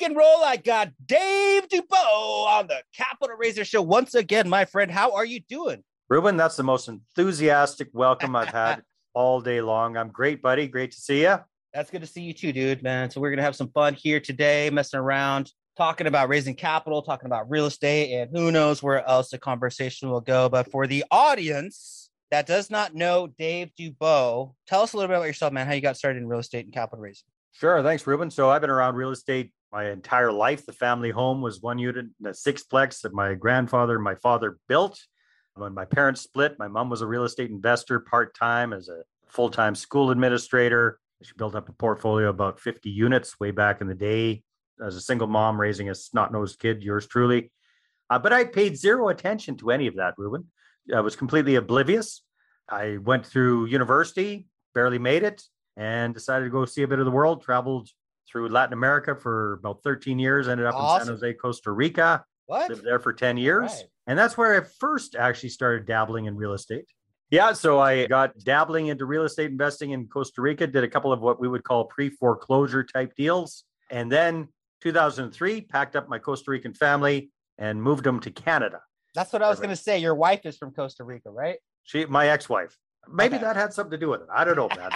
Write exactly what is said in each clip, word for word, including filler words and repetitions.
and roll. I got Dave Dubeau on the Capital Raiser Show once again, my friend. How are you doing? Ruben, that's the most enthusiastic welcome I've had all day long. I'm great, buddy. Great to see you. That's good to see you too, dude, man. So we're going to have some fun here today, messing around, talking about raising capital, talking about real estate, and who knows where else the conversation will go. But for the audience that does not know Dave Dubeau, tell us a little bit about yourself, man, how you got started in real estate and capital raising. Sure. Thanks, Ruben. So I've been around real estate my entire life. The family home was one unit, a sixplex that my grandfather and my father built. When my parents split, my mom was a real estate investor part-time as a full-time school administrator. She built up a portfolio of about fifty units way back in the day as a single mom raising a snot-nosed kid, yours truly. Uh, but I paid zero attention to any of that, Ruben. I was completely oblivious. I went through university, barely made it, and decided to go see a bit of the world. Traveled through Latin America for about thirteen years, ended up awesome. in San Jose, Costa Rica. What? Lived there for ten years. Right. And that's where I first actually started dabbling in real estate. Yeah, so I got dabbling into real estate investing in Costa Rica, did a couple of what we would call pre-foreclosure type deals. And then two thousand three, packed up my Costa Rican family and moved them to Canada. That's what I was going to say. Your wife is from Costa Rica, right? She, my ex-wife. Maybe okay. that had something to do with it. I don't know, man.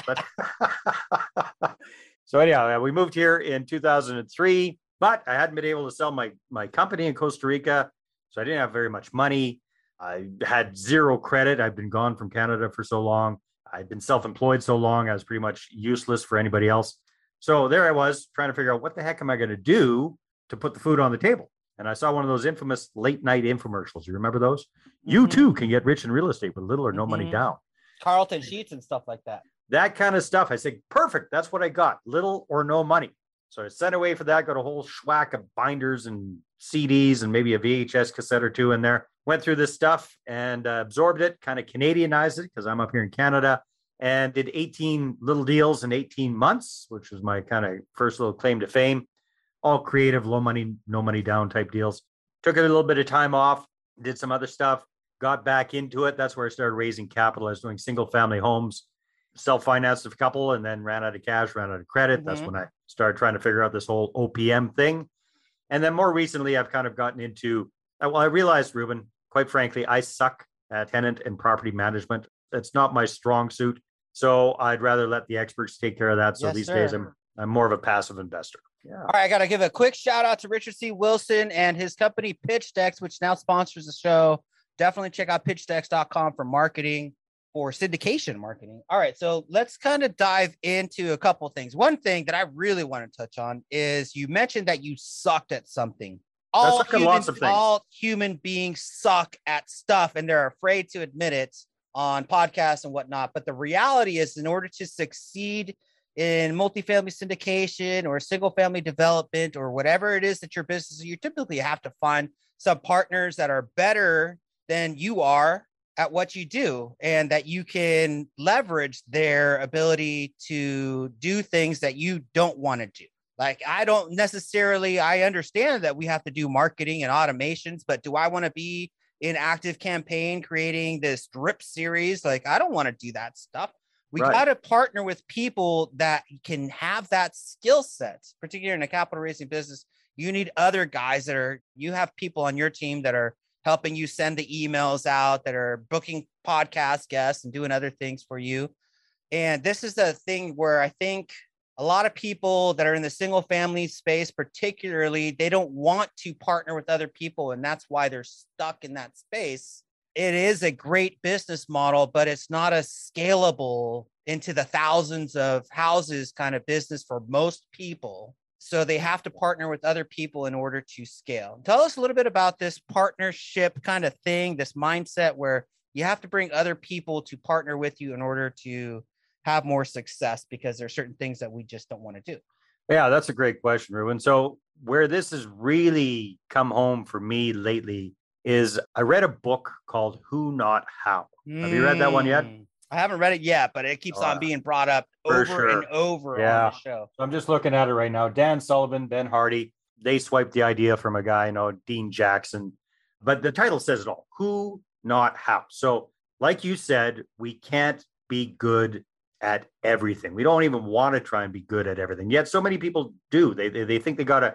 But so anyhow, we moved here in two thousand three, but I hadn't been able to sell my, my company in Costa Rica. So I didn't have very much money. I had zero credit. I've been gone from Canada for so long. I'd been self-employed so long. I was pretty much useless for anybody else. So there I was trying to figure out what the heck am I going to do to put the food on the table? And I saw one of those infamous late night infomercials. You remember those? Mm-hmm. You too can get rich in real estate with little or no mm-hmm. money down. Carlton Sheets and stuff like that. That kind of stuff. I said, perfect. That's what I got. Little or no money. So I sent away for that, got a whole schwack of binders and C Ds and maybe a V H S cassette or two in there. Went through this stuff and uh, absorbed it, kind of Canadianized it because I'm up here in Canada, and did eighteen little deals in eighteen months, which was my kind of first little claim to fame. All creative, low money, no money down type deals. Took a little bit of time off, did some other stuff, got back into it. That's where I started raising capital. I was doing single family homes, self-financed a couple, and then ran out of cash, ran out of credit. Mm-hmm. That's when I started trying to figure out this whole O P M thing. And then more recently, I've kind of gotten into, well, I realized, Ruben, quite frankly, I suck at tenant and property management. It's not my strong suit. So I'd rather let the experts take care of that. So yes, these sir. days, I'm I'm more of a passive investor. Yeah. All right, I got to give a quick shout out to Richard C. Wilson and his company PitchDecks, which now sponsors the show. Definitely check out pitch decks dot com for marketing, for syndication marketing. All right, so let's kind of dive into a couple of things. One thing that I really want to touch on is you mentioned that you sucked at something. All human, lots of things. all human beings suck at stuff, and they're afraid to admit it on podcasts and whatnot. But the reality is, in order to succeed in multifamily syndication or single family development or whatever it is that your business is, you typically have to find some partners that are better than you are at what you do, and that you can leverage their ability to do things that you don't want to do. Like, I don't necessarily, I understand that we have to do marketing and automations, but do I want to be in active campaign creating this drip series? Like, I don't want to do that stuff. We right. got to partner with people that can have that skill set, particularly in a capital raising business. You need other guys that are, you have people on your team that are helping you send the emails out, that are booking podcast guests and doing other things for you. And this is the thing where I think a lot of people that are in the single family space, particularly, they don't want to partner with other people. And that's why they're stuck in that space. It is a great business model, but it's not a scalable into the thousands of houses kind of business for most people. So they have to partner with other people in order to scale. Tell us a little bit about this partnership kind of thing, this mindset where you have to bring other people to partner with you in order to have more success, because there are certain things that we just don't want to do. Yeah, that's a great question, Ruben. So where this has really come home for me lately is I read a book called Who Not How. Mm. Have you read that one yet? I haven't read it yet, but it keeps oh, on being brought up over sure. and over yeah. on the show. So I'm just looking at it right now. Dan Sullivan, Ben Hardy, they swiped the idea from a guy, you know, Dean Jackson. But the title says it all. Who, not how. So like you said, we can't be good at everything. We don't even want to try and be good at everything. Yet so many people do. They they, they think they got to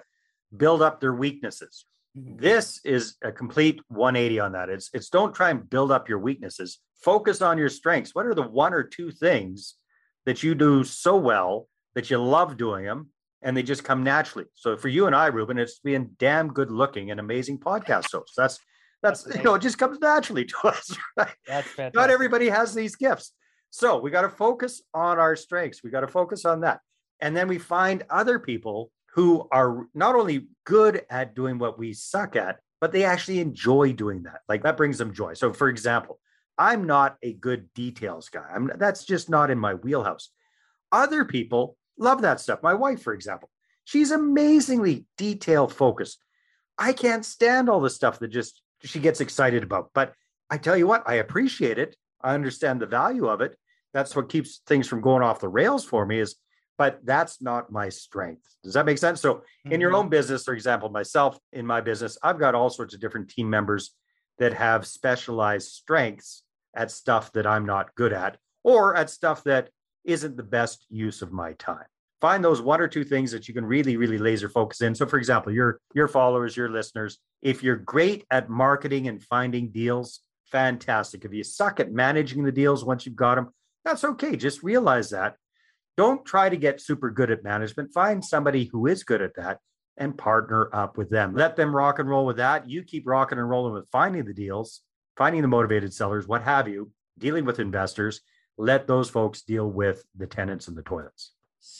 build up their weaknesses. This is a complete one eighty on that. It's it's don't try and build up your weaknesses. Focus on your strengths. What are the one or two things that you do so well that you love doing them and they just come naturally? So for you and I, Ruben, it's being damn good looking and amazing podcast hosts. That's that's, that's you know, it just comes naturally to us, right? That's fantastic. Not everybody has these gifts. So we got to focus on our strengths. We got to focus on that. And then we find other people who are not only good at doing what we suck at, but they actually enjoy doing that. Like that brings them joy. So for example, I'm not a good details guy. I'm that's just not in my wheelhouse. Other people love that stuff. My wife, for example, she's amazingly detail focused. I can't stand all the stuff that just she gets excited about. But I tell you what, I appreciate it. I understand the value of it. That's what keeps things from going off the rails for me is, but that's not my strength. Does that make sense? So in mm-hmm. your own business, for example, myself in my business, I've got all sorts of different team members that have specialized strengths at stuff that I'm not good at, or at stuff that isn't the best use of my time. Find those one or two things that you can really, really laser focus in. So for example, your, your followers, your listeners, if you're great at marketing and finding deals, fantastic. If you suck at managing the deals once you've got them, that's okay. Just realize that. Don't try to get super good at management. Find somebody who is good at that and partner up with them. Let them rock and roll with that. You keep rocking and rolling with finding the deals, finding the motivated sellers, what have you, dealing with investors. Let those folks deal with the tenants and the toilets.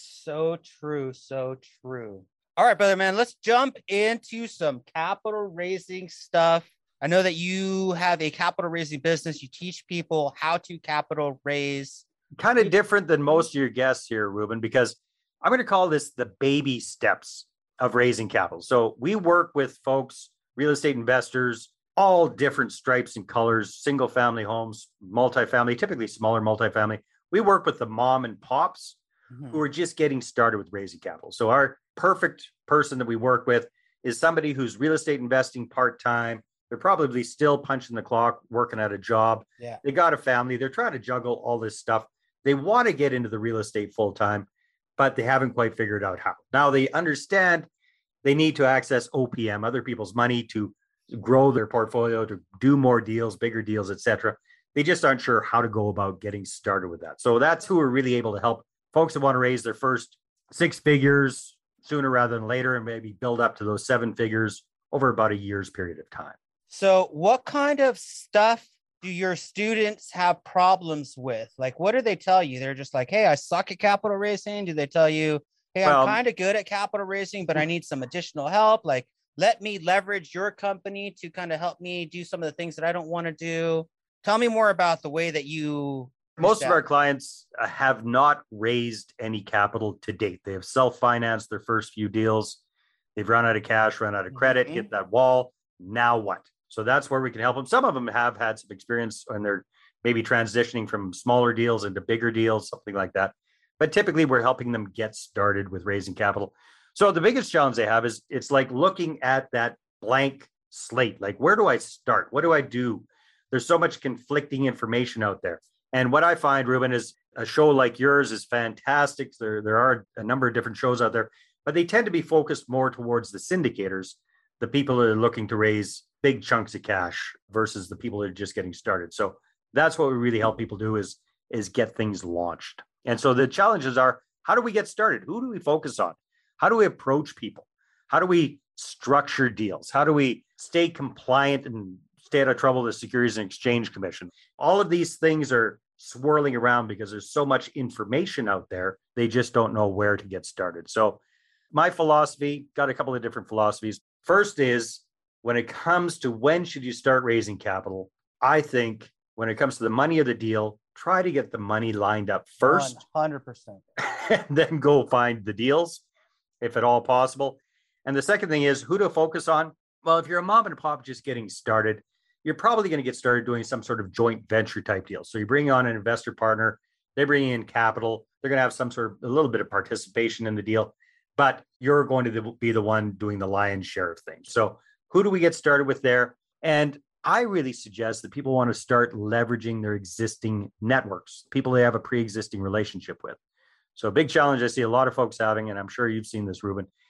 So true. So true. All right, brother, man, let's jump into some capital raising stuff. I know that you have a capital raising business. You teach people how to capital raise. Kind of different than most of your guests here, Ruben, because I'm going to call this the baby steps of raising capital. So we work with folks, real estate investors, all different stripes and colors, single family homes, multifamily, typically smaller multifamily. We work with the mom and pops mm-hmm. who are just getting started with raising capital. So our perfect person that we work with is somebody who's real estate investing part-time. They're probably still punching the clock, working at a job. Yeah. They got a family. They're trying to juggle all this stuff. They want to get into the real estate full time, but they haven't quite figured out how. Now they understand they need to access O P M, other people's money, to grow their portfolio, to do more deals, bigger deals, et cetera. They just aren't sure how to go about getting started with that. So that's who we're really able to help. Folks that want to raise their first six figures sooner rather than later and maybe build up to those seven figures over about a year's period of time. So what kind of stuff do your students have problems with? Like, what do they tell you? They're just like, hey, I suck at capital raising. Do they tell you, hey, I'm well, kind of good at capital raising, but I need some additional help? Like, let me leverage your company to kind of help me do some of the things that I don't want to do. Tell me more about the way that you... Most of our clients have not raised any capital to date. They have self-financed their first few deals. They've run out of cash, run out of credit, mm-hmm. hit that wall. Now what? So that's where we can help them. Some of them have had some experience and they're maybe transitioning from smaller deals into bigger deals, something like that. But typically we're helping them get started with raising capital. So the biggest challenge they have is it's like looking at that blank slate. Like, where do I start? What do I do? There's so much conflicting information out there. And what I find, Ruben, is a show like yours is fantastic. There, there are a number of different shows out there, but they tend to be focused more towards the syndicators, the people that are looking to raise big chunks of cash versus the people that are just getting started. So that's what we really help people do is, is get things launched. And so the challenges are, how do we get started? Who do we focus on? How do we approach people? How do we structure deals? How do we stay compliant and stay out of trouble with the Securities and Exchange Commission? All of these things are swirling around because there's so much information out there. They just don't know where to get started. So my philosophy, got a couple of different philosophies. First is, when it comes to when should you start raising capital, I think when it comes to the money of the deal, try to get the money lined up first. one hundred percent. And then go find the deals, if at all possible. And the second thing is who to focus on. Well, if you're a mom and pop just getting started, you're probably going to get started doing some sort of joint venture type deal. So you bring on an investor partner, they bring in capital, they're going to have some sort of a little bit of participation in the deal, but you're going to be the one doing the lion's share of things. So who do we get started with there? And I really suggest that people want to start leveraging their existing networks, people they have a pre-existing relationship with. So a big challenge I see a lot of folks having, and I'm sure you've seen this, Ruben,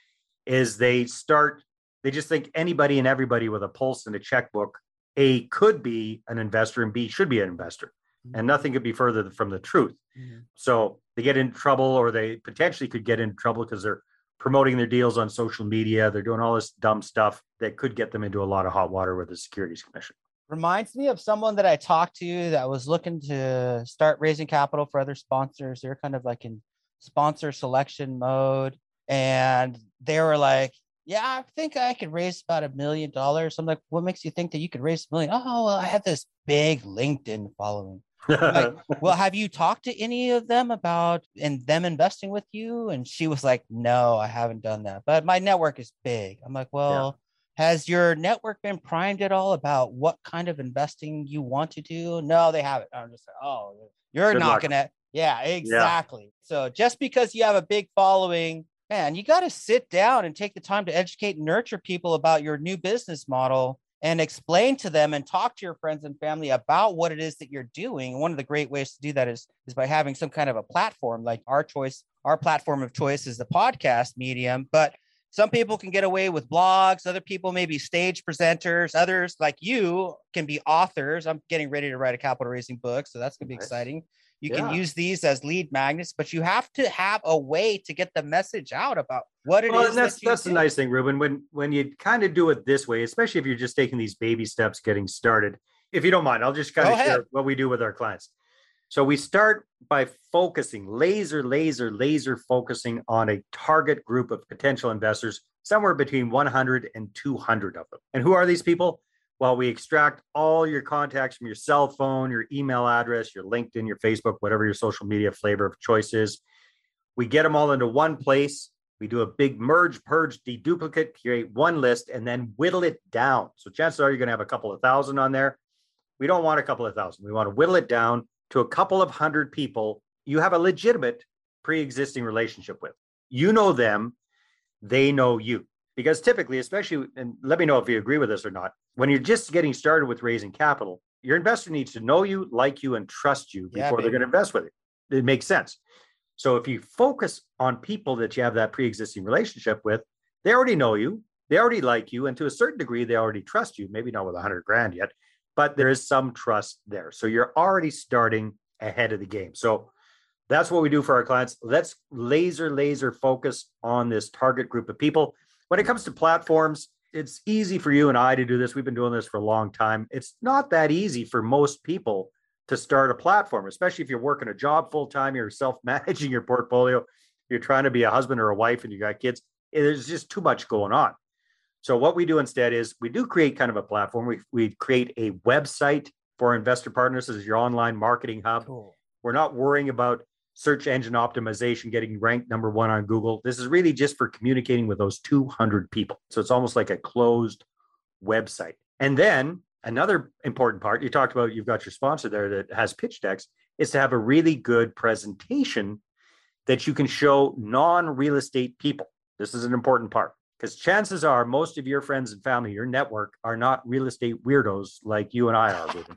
is they start, they just think anybody and everybody with a pulse and a checkbook, A, could be an investor and B, should be an investor. And nothing could be further from the truth. Mm-hmm. So they get in trouble, or they potentially could get in trouble because they're promoting their deals on social media. They're doing all this dumb stuff that could get them into a lot of hot water with the Securities Commission. Reminds me of someone that I talked to that was looking to start raising capital for other sponsors. They're kind of like in sponsor selection mode. And they were like, yeah, I think I could raise about a million dollars. I'm like, what makes you think that you could raise a million? Oh, well, I have this big LinkedIn following. Like, well, have you talked to any of them about and them investing with you? And she was like, no, I haven't done that, but my network is big. I'm like, well, yeah. Has your network been primed at all about what kind of investing you want to do? No, they haven't. I'm just like, oh, you're Good not luck. gonna. Yeah, exactly. Yeah. So just because you have a big following, man, you got to sit down and take the time to educate and nurture people about your new business model and explain to them and talk to your friends and family about what it is that you're doing. And one of the great ways to do that is, is by having some kind of a platform. Like our choice, our platform of choice is the podcast medium, but some people can get away with blogs. Other people may be stage presenters. Others like you can be authors. I'm getting ready to write a capital raising book, so that's going to be nice. Exciting. You yeah. can use these as lead magnets, but you have to have a way to get the message out about what it well, is. And that's that you that's do. The nice thing, Ruben. When when you kind of do it this way, especially if you're just taking these baby steps getting started. If you don't mind, I'll just kind Go of ahead. share what we do with our clients. So we start by focusing, laser, laser, laser focusing on a target group of potential investors, somewhere between one hundred and two hundred of them. And who are these people? Well, we extract all your contacts from your cell phone, your email address, your LinkedIn, your Facebook, whatever your social media flavor of choice is. We get them all into one place. We do a big merge, purge, deduplicate, create one list, and then whittle it down. So chances are you're going to have a couple of thousand on there. We don't want a couple of thousand. We want to whittle it down to a couple of hundred people you have a legitimate pre-existing relationship with. You know them, they know you. Because typically, especially, and let me know if you agree with this or not, when you're just getting started with raising capital, your investor needs to know you, like you, and trust you before yeah, they're going to invest with you. It makes sense. So if you focus on people that you have that pre-existing relationship with, they already know you, they already like you, and to a certain degree, they already trust you, maybe not with a hundred grand yet, but there is some trust there. So you're already starting ahead of the game. So that's what we do for our clients. Let's laser, laser focus on this target group of people. When it comes to platforms, it's easy for you and I to do this. We've been doing this for a long time. It's not that easy for most people to start a platform, especially if you're working a job full time, you're self-managing your portfolio, you're trying to be a husband or a wife and you got kids. There's just too much going on. So what we do instead is we do create kind of a platform. We, we create a website for investor partners as your online marketing hub. Cool. We're not worrying about search engine optimization, getting ranked number one on Google. This is really just for communicating with those two hundred people. So it's almost like a closed website. And then another important part, you talked about, you've got your sponsor there that has pitch decks, is to have a really good presentation that you can show non-real estate people. This is an important part because chances are most of your friends and family, your network, are not real estate weirdos like you and I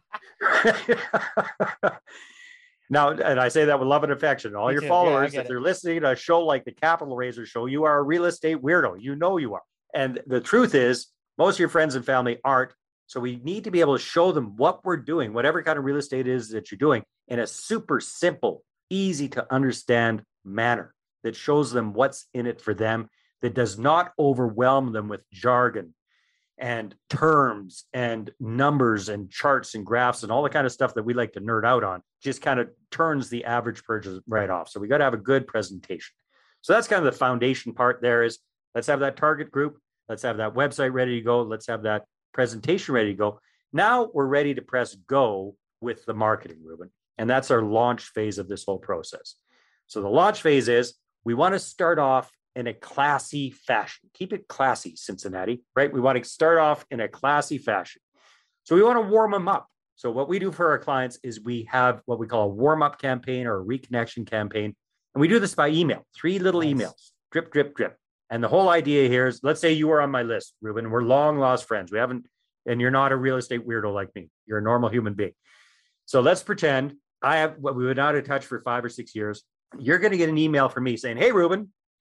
are. Now, and I say that with love and affection. All Me your too. followers, yeah, if they're listening to a show like the Capital Raiser Show, you are a real estate weirdo. You know you are. And the truth is, most of your friends and family aren't. So we need to be able to show them what we're doing, whatever kind of real estate is that you're doing, in a super simple, easy to understand manner that shows them what's in it for them, that does not overwhelm them with jargon and terms and numbers and charts and graphs and all the kind of stuff that we like to nerd out on. Just kind of turns the average purchase right off. So we got to have a good presentation. So that's kind of the foundation part there is let's have that target group. Let's have that website ready to go. Let's have that presentation ready to go. Now we're ready to press go with the marketing, Ruben. And that's our launch phase of this whole process. So the launch phase is we want to start off in a classy fashion. Keep it classy, Cincinnati, right? We want to start off in a classy fashion. So we want to warm them up. So what we do for our clients is we have what we call a warm-up campaign or a reconnection campaign. And we do this by email, three little nice. emails, drip, drip, drip. And the whole idea here is, let's say you were on my list, Ruben, we're long lost friends. We haven't, and you're not a real estate weirdo like me. You're a normal human being. So let's pretend I have what we were not in touch for five or six years. You're going to get an email from me saying, hey, Ruben,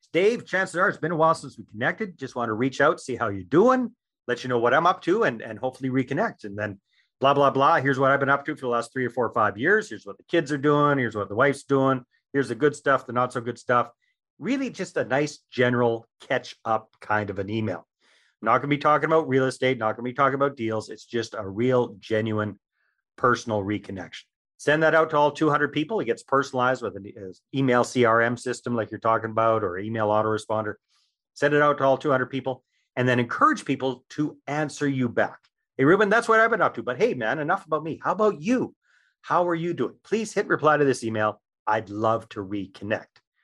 Dave, chances are it's been a while since we connected. Just want to reach out, see how you're doing, let you know what I'm up to, and, and hopefully reconnect. And then blah, blah, blah. Here's what I've been up to for the last three or four or five years. Here's what the kids are doing. Here's what the wife's doing. Here's the good stuff, the not so good stuff. Really just a nice general catch up kind of an email. I'm not going to be talking about real estate, not going to be talking about deals. It's just a real, genuine, personal reconnection. Send that out to all two hundred people. It gets personalized with an email C R M system like you're talking about, or email autoresponder. Send it out to all two hundred people, and then encourage people to answer you back. Hey, Ruben, that's what I've been up to. But hey, man, enough about me. How about you? How are you doing? Please hit reply to this email. I'd love to reconnect.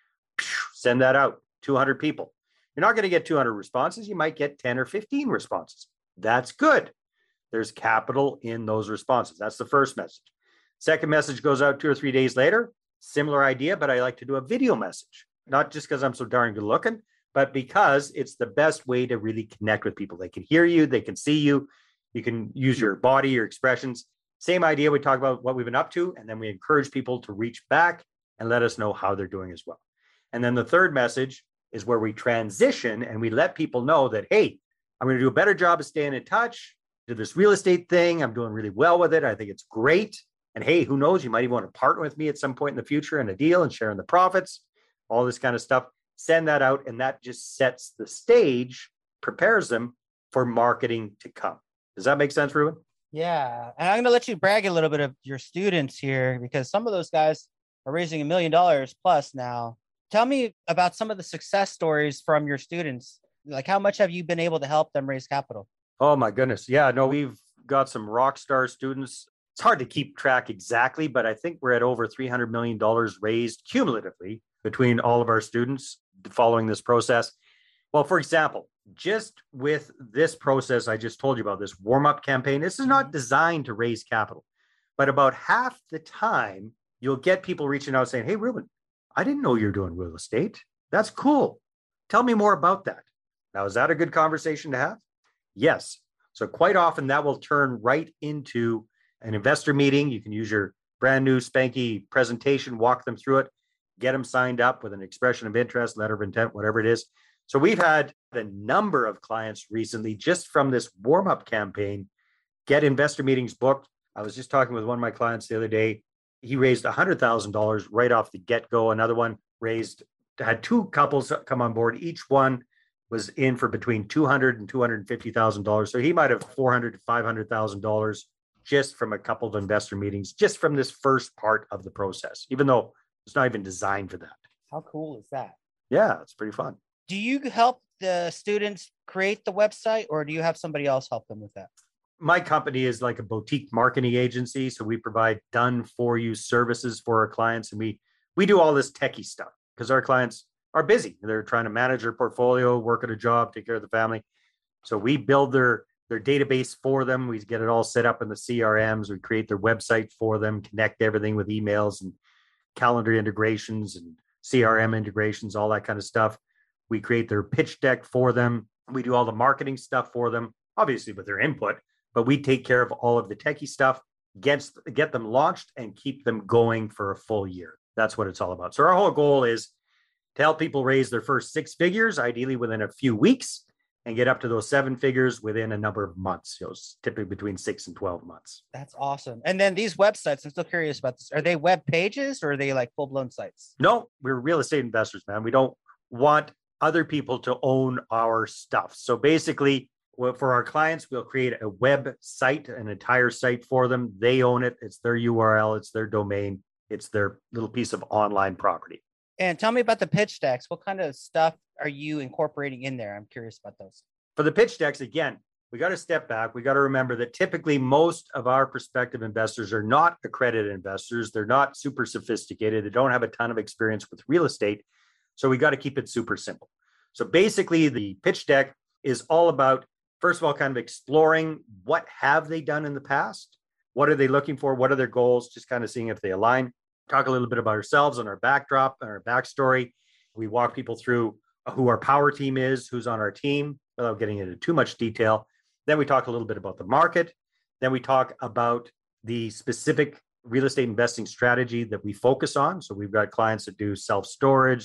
Send that out, two hundred people. You're not going to get two hundred responses. You might get ten or fifteen responses. That's good. There's capital in those responses. That's the first message. Second message goes out two or three days later. Similar idea, but I like to do a video message. Not just because I'm so darn good looking, but because it's the best way to really connect with people. They can hear you. They can see you. You can use your body, your expressions. Same idea. We talk about what we've been up to, and then we encourage people to reach back and let us know how they're doing as well. And then the third message is where we transition and we let people know that, hey, I'm going to do a better job of staying in touch. Do this real estate thing. I'm doing really well with it. I think it's great. And hey, who knows? You might even want to partner with me at some point in the future in a deal and sharing the profits, all this kind of stuff. Send that out. And that just sets the stage, prepares them for marketing to come. Does that make sense, Ruben? Yeah. And I'm going to let you brag a little bit of your students here, because some of those guys are raising a million dollars plus now. Tell me about some of the success stories from your students. Like, how much have you been able to help them raise capital? Oh, my goodness. Yeah, no, we've got some rock star students. It's hard to keep track exactly, but I think we're at over three hundred million dollars raised cumulatively between all of our students following this process. Well, for example, just with this process I just told you about, this warm-up campaign, this is not designed to raise capital, but about half the time you'll get people reaching out saying, hey, Ruben, I didn't know you're doing real estate. That's cool. Tell me more about that. Now, is that a good conversation to have? Yes. So quite often that will turn right into an investor meeting. You can use your brand new spanky presentation, walk them through it, get them signed up with an expression of interest, letter of intent, whatever it is. So we've had a number of clients recently just from this warm-up campaign get investor meetings booked. I was just talking with one of my clients the other day. He raised one hundred thousand dollars right off the get-go. Another one raised, had two couples come on board. Each one was in for between two hundred thousand dollars and two hundred fifty thousand dollars. So he might have four hundred thousand to five hundred thousand dollars just from a couple of investor meetings, just from this first part of the process, even though it's not even designed for that. How cool is that? Yeah, it's pretty fun. Do you help the students create the website, or do you have somebody else help them with that? My company is like a boutique marketing agency. So we provide done for you services for our clients. And we, we do all this techie stuff because our clients are busy. They're trying to manage their portfolio, work at a job, take care of the family. So we build their, their database for them. We get it all set up in the C R Ms. We create their website for them, connect everything with emails and calendar integrations and C R M integrations, all that kind of stuff. We create their pitch deck for them. We do all the marketing stuff for them, obviously with their input, but we take care of all of the techie stuff, gets, get them launched and keep them going for a full year. That's what it's all about. So our whole goal is to help people raise their first six figures, ideally within a few weeks, and get up to those seven figures within a number of months. So it's typically between six and twelve months. That's awesome. And then these websites, I'm still curious about this. Are they web pages or are they like full-blown sites? No, we're real estate investors, man. We don't want other people to own our stuff. So basically, for our clients, we'll create a website, an entire site for them. They own it. It's their U R L. It's their domain. It's their little piece of online property. And tell me about the pitch decks. What kind of stuff are you incorporating in there? I'm curious about those. For the pitch decks, again, we got to step back. We got to remember that typically most of our prospective investors are not accredited investors. They're not super sophisticated. They don't have a ton of experience with real estate. So we got to keep it super simple. So basically, the pitch deck is all about, first of all, kind of exploring what have they done in the past? What are they looking for? What are their goals? Just kind of seeing if they align. Talk a little bit about ourselves and our backdrop and our backstory. We walk people through who our power team is, who's on our team, without getting into too much detail. Then we talk a little bit about the market. Then we talk about the specific real estate investing strategy that we focus on. So we've got clients that do self-storage,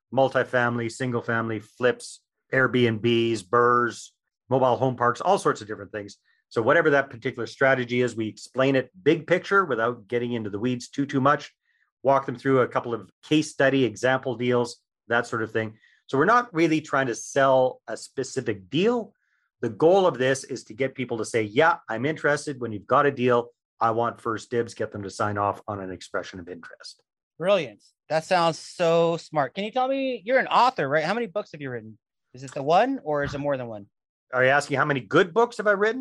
multifamily, single family, flips, Airbnbs, B R Rs, mobile home parks, all sorts of different things. So whatever that particular strategy is, we explain it big picture without getting into the weeds too, too much, walk them through a couple of case study example deals, that sort of thing. So we're not really trying to sell a specific deal. The goal of this is to get people to say, yeah, I'm interested. When you've got a deal, I want first dibs, get them to sign off on an expression of interest. Brilliant. That sounds so smart. Can you tell me, you're an author, right? How many books have you written? Is it the one or is it more than one? Are you asking how many good books have I written?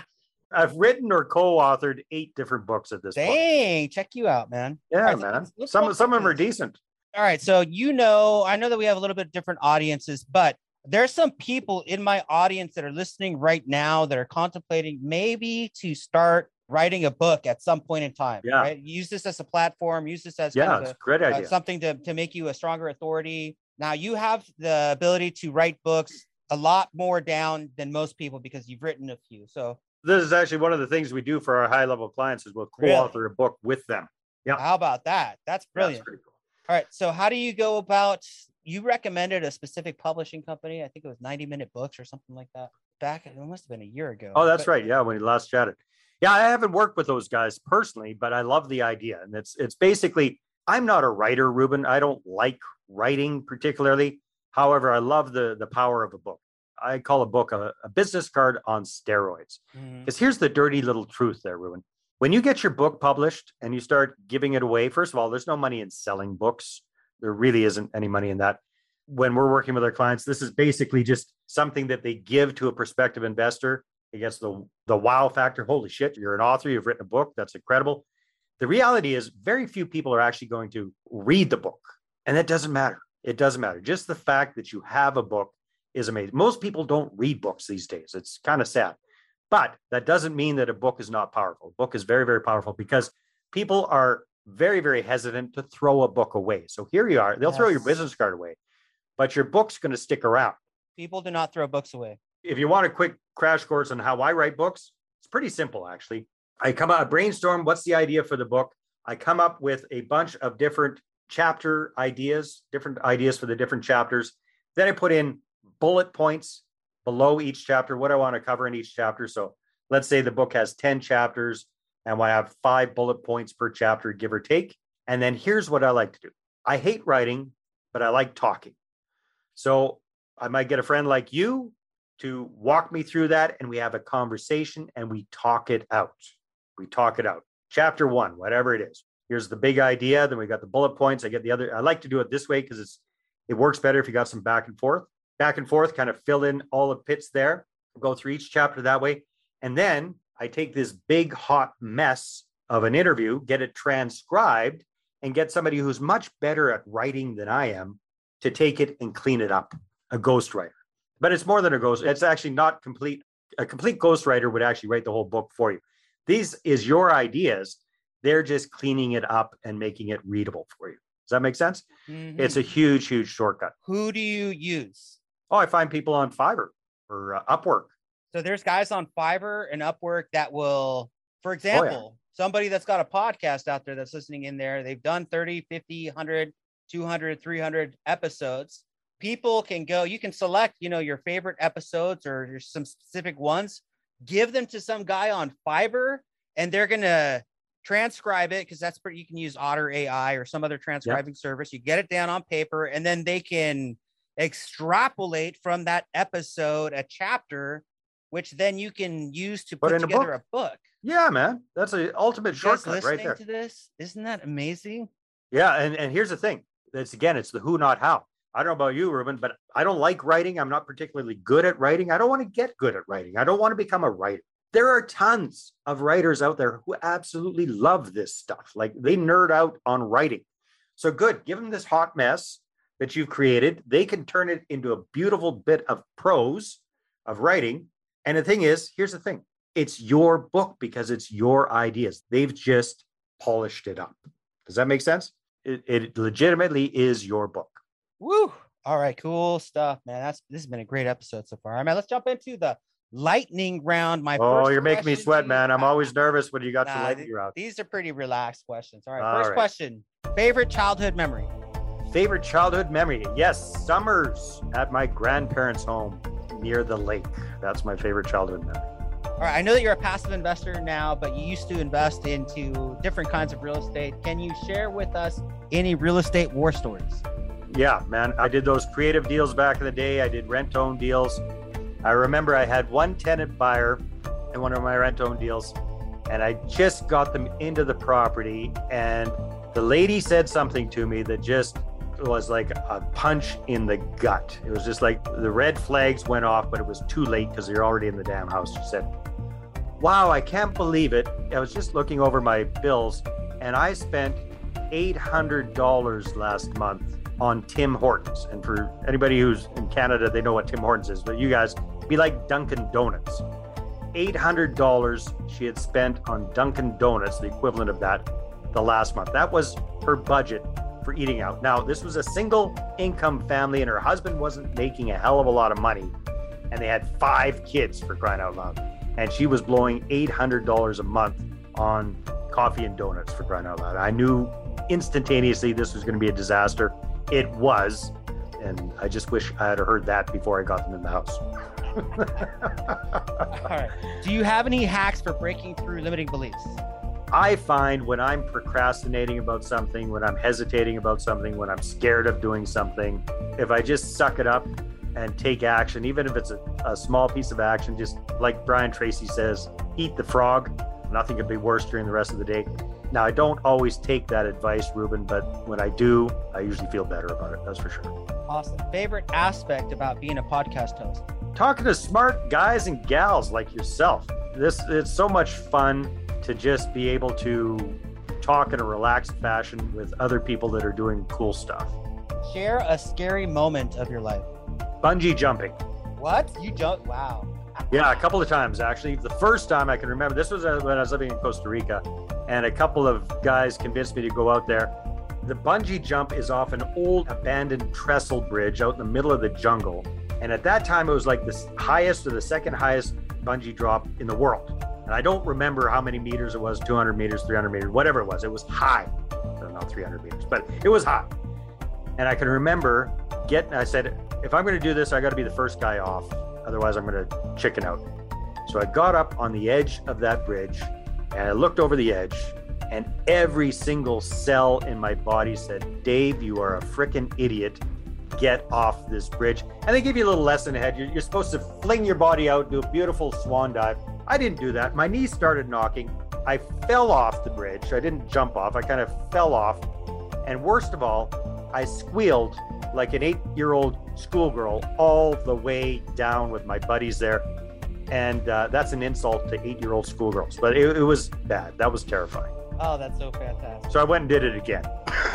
I've written or co-authored eight different books at this Dang, point. Dang, check you out, man. Yeah, right, man. let's, let's some some of them are decent. All right. So, you know, I know that we have a little bit different audiences, but there's some people in my audience that are listening right now that are contemplating maybe to start writing a book at some point in time. Yeah. Right? Use this as a platform, use this as yeah, kind of it's a, a great idea. Uh, something to, to make you a stronger authority. Now, you have the ability to write books a lot more down than most people because you've written a few. So this is actually one of the things we do for our high level clients is we'll co-author really? a book with them. Yeah. How about that? That's brilliant. That's pretty cool. All right. So how do you go about, you recommended a specific publishing company. I think it was ninety minute books or something like that. Back, it must have been a year ago. Oh, that's but, right. Yeah. When we last chatted. Yeah. I haven't worked with those guys personally, but I love the idea. And it's, it's basically, I'm not a writer, Ruben. I don't like writing particularly. However, I love the, the power of a book. I call a book a, a business card on steroids. Because mm-hmm. here's the dirty little truth there, Ruben. When you get your book published and you start giving it away, first of all, there's no money in selling books. There really isn't any money in that. When we're working with our clients, this is basically just something that they give to a prospective investor. It gets the, the wow factor. Holy shit, you're an author. You've written a book. That's incredible. The reality is very few people are actually going to read the book. And that doesn't matter. It doesn't matter. Just the fact that you have a book is amazing. Most people don't read books these days. It's kind of sad. But that doesn't mean that a book is not powerful. A book is very, very powerful because people are very, very hesitant to throw a book away. So here you are. They'll yes. throw your business card away, but your book's going to stick around. People do not throw books away. If you want a quick crash course on how I write books, it's pretty simple, actually. I come out, I brainstorm, what's the idea for the book? I come up with a bunch of different chapter ideas, different ideas for the different chapters. Then I put in bullet points below each chapter, what I want to cover in each chapter. So let's say the book has ten chapters and I have five bullet points per chapter, give or take. And then here's what I like to do. I hate writing, but I like talking. So I might get a friend like you to walk me through that and we have a conversation and we talk it out. We talk it out. Chapter one, whatever it is. Here's the big idea. Then we got the bullet points. I get the other. I like to do it this way because it's it works better if you got some back and forth. Back and forth, kind of fill in all the pits there, go through each chapter that way. And then I take this big hot mess of an interview, get it transcribed, and get somebody who's much better at writing than I am to take it and clean it up, a ghostwriter. But it's more than a ghost. It's actually not complete. A complete ghostwriter would actually write the whole book for you. These is your ideas. They're just cleaning it up and making it readable for you. Does that make sense? Mm-hmm. It's a huge, huge shortcut. Who do you use? Oh, I find people on Fiverr or uh, Upwork. So there's guys on Fiverr and Upwork that will, for example, oh, yeah. somebody that's got a podcast out there that's listening in there, they've done thirty, fifty, one hundred, two hundred, three hundred episodes. People can go, you can select, you know, your favorite episodes or your, some specific ones, give them to some guy on Fiverr, and they're going to transcribe it because that's pretty, you can use Otter A I or some other transcribing yep. service. You get it down on paper, and then they can extrapolate from that episode a chapter, which then you can use to put, put together a book. a book. Yeah, man. That's an ultimate shortcut right there. To this? Isn't that amazing? Yeah. And, and here's the thing. It's again, it's the who, not how. I don't know about you, Ruben, but I don't like writing. I'm not particularly good at writing. I don't want to get good at writing. I don't want to become a writer. There are tons of writers out there who absolutely love this stuff. Like they nerd out on writing. So good. Give them this hot mess that you've created. They can turn it into a beautiful bit of prose of writing. And the thing is, here's the thing. It's your book because it's your ideas. They've just polished it up. Does that make sense? It, it legitimately is your book. Woo. All right. Cool stuff, man. That's, this has been a great episode so far. All right, let's jump into the lightning round. My oh, first you're making me sweat, man. I'm always nervous when you got nah, the lightning round. These are pretty relaxed questions. All right. All first right. question. Favorite childhood memory? Favorite childhood memory? Yes, summers at my grandparents' home near the lake. That's my favorite childhood memory. All right, I know that you're a passive investor now, but you used to invest into different kinds of real estate. Can you share with us any real estate war stories? Yeah, man, I did those creative deals back in the day. I did rent-own deals. I remember I had one tenant buyer in one of my rent-own deals, and I just got them into the property, and the lady said something to me that just was like a punch in the gut. It was just like the red flags went off, but it was too late because you're already in the damn house. She said, wow, I can't believe it. I was just looking over my bills and I spent eight hundred dollars last month on Tim Hortons. And for anybody who's in Canada, they know what Tim Hortons is, but you guys be like Dunkin' Donuts. eight hundred dollars she had spent on Dunkin' Donuts, the equivalent of that, the last month. That was her budget for eating out. Now, this was a single income family and her husband wasn't making a hell of a lot of money. And they had five kids, for crying out loud. And she was blowing eight hundred dollars a month on coffee and donuts, for crying out loud. I knew instantaneously this was going to be a disaster. It was. And I just wish I had heard that before I got them in the house. All right. Do you have any hacks for breaking through limiting beliefs? I find when I'm procrastinating about something, when I'm hesitating about something, when I'm scared of doing something, if I just suck it up and take action, even if it's a, a small piece of action, just like Brian Tracy says, eat the frog. Nothing could be worse during the rest of the day. Now, I don't always take that advice, Ruben, but when I do, I usually feel better about it. That's for sure. Awesome. Favorite aspect about being a podcast host? Talking to smart guys and gals like yourself. This it's so much fun to just be able to talk in a relaxed fashion with other people that are doing cool stuff. Share a scary moment of your life. Bungee jumping. What? You jumped? Wow. Yeah, a couple of times, actually. The first time I can remember, this was when I was living in Costa Rica, and a couple of guys convinced me to go out there. The bungee jump is off an old abandoned trestle bridge out in the middle of the jungle. And at that time, it was like the highest or the second highest bungee drop in the world. And I don't remember how many meters it was, two hundred meters, three hundred meters, whatever it was. It was high. I don't know, three hundred meters, but it was high. And I can remember getting, I said, if I'm going to do this, I got to be the first guy off. Otherwise, I'm going to chicken out. So I got up on the edge of that bridge and I looked over the edge and every single cell in my body said, Dave, you are a freaking idiot. Get off this bridge. And they give you a little lesson ahead. You're, you're supposed to fling your body out, do a beautiful swan dive. I didn't do that. My knees started knocking. I fell off the bridge. I didn't jump off. I kind of fell off. And worst of all, I squealed like an eight-year-old schoolgirl all the way down with my buddies there. And uh, that's an insult to eight-year-old schoolgirls. But it, it was bad. That was terrifying. Oh, that's so fantastic. So I went and did it again.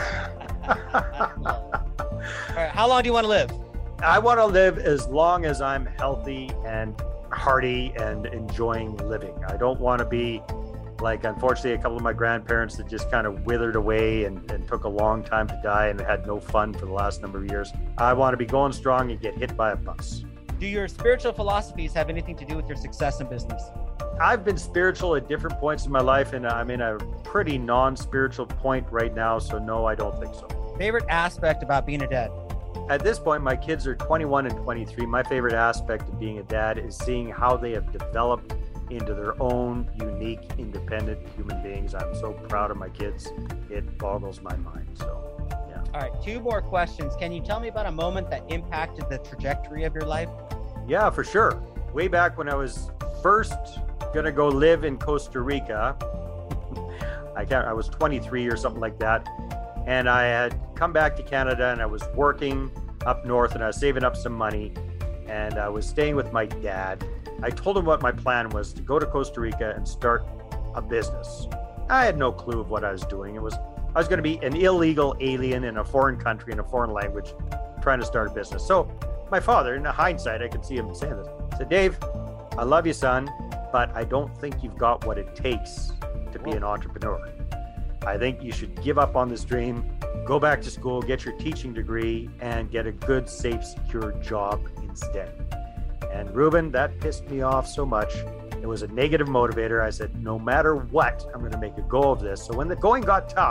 All right, how long do you want to live? I want to live as long as I'm healthy and hearty and enjoying living. I don't want to be like, unfortunately, a couple of my grandparents that just kind of withered away and, and took a long time to die and had no fun for the last number of years. I want to be going strong and get hit by a bus. Do your spiritual philosophies have anything to do with your success in business? I've been spiritual at different points in my life, and I'm in a pretty non-spiritual point right now, so no, I don't think so. Favorite aspect about being a dad? At this point, my kids are twenty-one and twenty-three. My favorite aspect of being a dad is seeing how they have developed into their own unique, independent human beings. I'm so proud of my kids. It boggles my mind. So, yeah. All right, two more questions. Can you tell me about a moment that impacted the trajectory of your life? Yeah, for sure. Way back when I was first gonna go live in Costa Rica, I can't, I was twenty-three or something like that. And I had come back to Canada and I was working up north and I was saving up some money and I was staying with my dad. I told him what my plan was, to go to Costa Rica and start a business. I had no clue of what I was doing. It was, I was going to be an illegal alien in a foreign country in a foreign language trying to start a business. So my father, in hindsight, I could see him saying this, said, Dave, I love you, son, but I don't think you've got what it takes to be an entrepreneur. I think you should give up on this dream, go back to school, get your teaching degree, and get a good, safe, secure job instead. And Ruben, that pissed me off so much. It was a negative motivator. I said, no matter what, I'm going to make a go of this. So when the going got tough,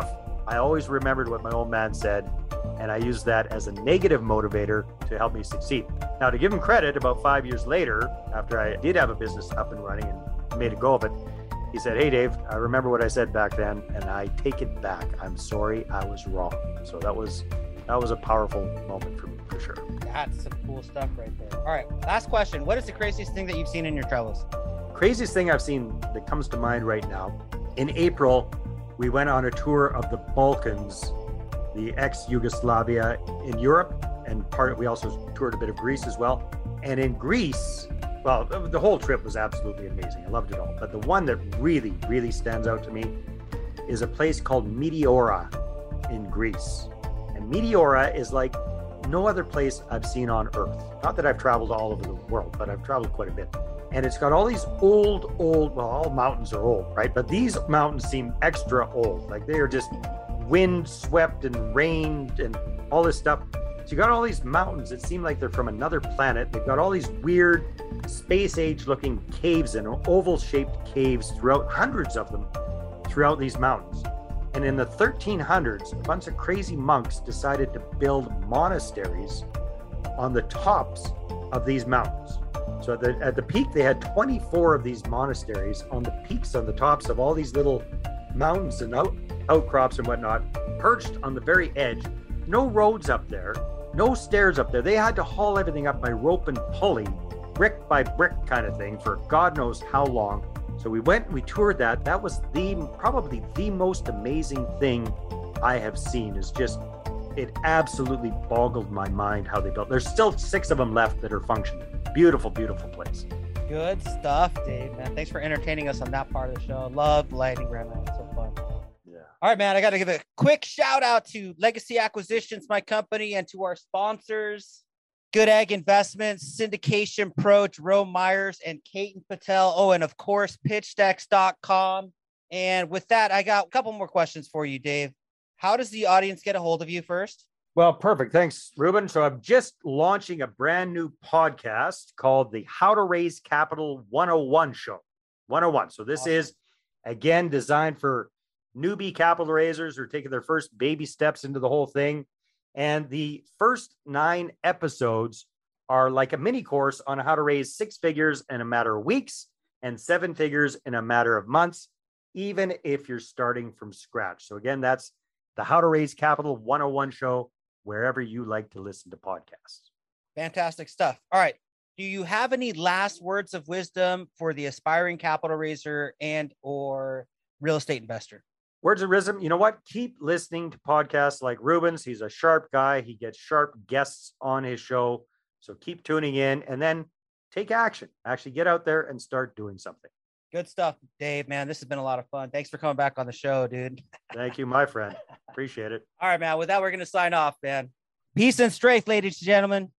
I always remembered what my old man said, and I used that as a negative motivator to help me succeed. Now, to give him credit, about five years later, after I did have a business up and running and made a go of it, he said, "Hey, Dave, I remember what I said back then, and I take it back. I'm sorry, I was wrong." So that was that was a powerful moment for me, for sure. That's some cool stuff right there. All right, last question. What is the craziest thing that you've seen in your travels? Craziest thing I've seen that comes to mind right now, in April, we went on a tour of the Balkans, the ex-Yugoslavia in Europe, and part we also toured a bit of Greece as well. And in Greece, well, the whole trip was absolutely amazing. I loved it all. But the one that really, really stands out to me is a place called Meteora in Greece. And Meteora is like no other place I've seen on Earth. Not that I've traveled all over the world, but I've traveled quite a bit. And it's got all these old, old, well, all mountains are old, right? But these mountains seem extra old. Like they are just wind swept and rained and all this stuff. So you got all these mountains that seem like they're from another planet. They've got all these weird space age looking caves and oval shaped caves throughout, hundreds of them throughout these mountains. And in the thirteen hundreds, a bunch of crazy monks decided to build monasteries on the tops of these mountains. So at the, at the peak, they had twenty-four of these monasteries on the peaks, on the tops of all these little mountains and out, outcrops and whatnot, perched on the very edge. No roads up there, no stairs up there. They had to haul everything up by rope and pulley, brick by brick kind of thing for God knows how long. So we went, we toured that. That was the probably the most amazing thing I have seen. Is just, it absolutely boggled my mind how they built. There's still six of them left that are functioning. Beautiful, beautiful place. Good stuff, Dave, man. Thanks for entertaining us on that part of the show. Love lightning round, man. It's so fun. Yeah. All right, man. I got to give a quick shout out to Legacy Acquisitions, my company, and to our sponsors, Good Egg Investments, Syndication Pro, Jerome Myers, and Ketan Patel. Oh, and of course, pitch decks dot com. And with that, I got a couple more questions for you, Dave. How does the audience get a hold of you first? Well, perfect. Thanks, Ruben. So I'm just launching a brand new podcast called the How to Raise Capital one oh one Show. one oh one. So this awesome. is, again, designed for newbie capital raisers who are taking their first baby steps into the whole thing. And the first nine episodes are like a mini course on how to raise six figures in a matter of weeks and seven figures in a matter of months, even if you're starting from scratch. So again, that's the How to Raise Capital one oh one Show, wherever you like to listen to podcasts. Fantastic stuff. All right. Do you have any last words of wisdom for the aspiring capital raiser and or real estate investor? Words of wisdom. You know what? Keep listening to podcasts like Ruben's. He's a sharp guy. He gets sharp guests on his show. So keep tuning in and then take action. Actually get out there and start doing something. Good stuff, Dave, man. This has been a lot of fun. Thanks for coming back on the show, dude. Thank you, my friend. Appreciate it. All right, man. With that, we're going to sign off, man. Peace and strength, ladies and gentlemen.